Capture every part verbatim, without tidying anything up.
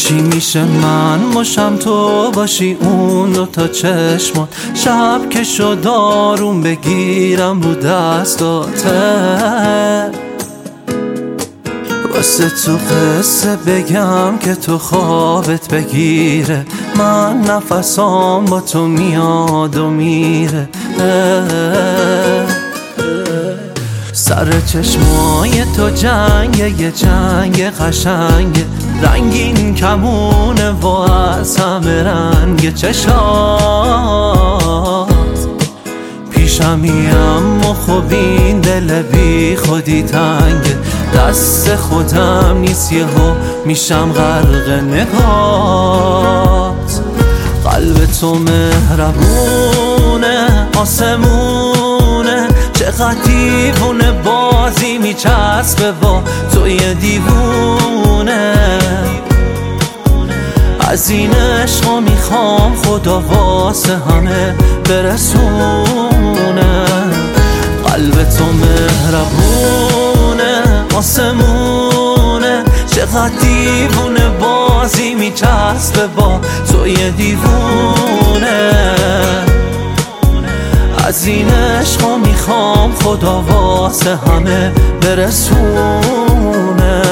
چی میشه من باشم تو باشی اون دو تا چشمات، شب که شد آروم بگیرم رو دستاته، واسه تو قصه بگم که تو خوابت بگیره، من نفسام با تو میاد و میره. سر چشمای تو جنگه، یه جنگ قشنگه، رنگین کمونه و از همه رنگ چشات، پیشمی اما خب این دل بی خودی تنگه، دست خودم نیست یهو میشم غرق نگات. قلب تو مهربونه آسمونه، چقدر دیوونه بازی میچسبه با توی دیوونه، از این عشقا میخوام خدا واسه همه برسونه. قلب تو مهربونه آسمونه، چقدر دیوونه بازی میچسبه با توی دیوونه، از این عشقا میخوام خدا واسه همه برسونه.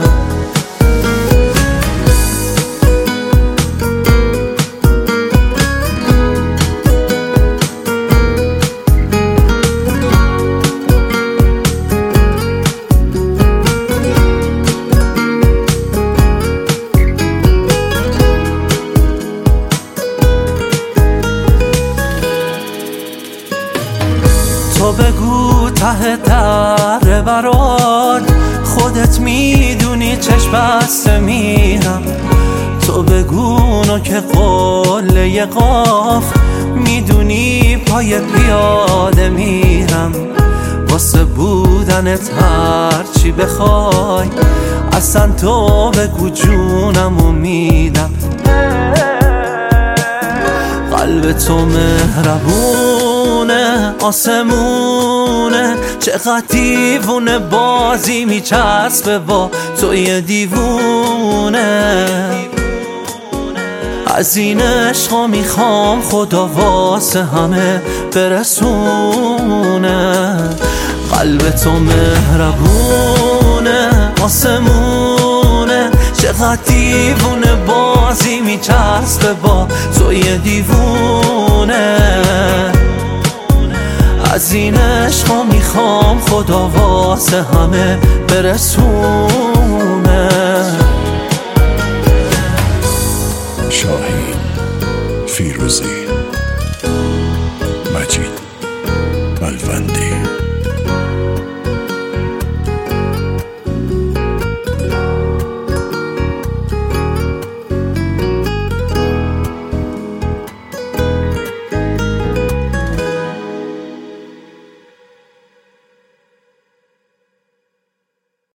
تو بگو ته در برات، خودت میدونی چشم بسته میرم، تو بگو نوک قله قاف، میدونی پای پیاده میرم، واسه بودنت هرچی بخوای، اصلا تو بگو جونمو میدم. قلب تو مهربونه آسمونه، چقدر دیوونه بازی میچسبه با توی دیوونه، از این عشقا میخوام خدا واسه همه برسونه. قلب تو مهربونه آسمونه، چقدر دیوونه بازی میچسبه با توی دیوونه، از این عشقا میخوام خدا واسه همه برسونه. شاهین فیروزی.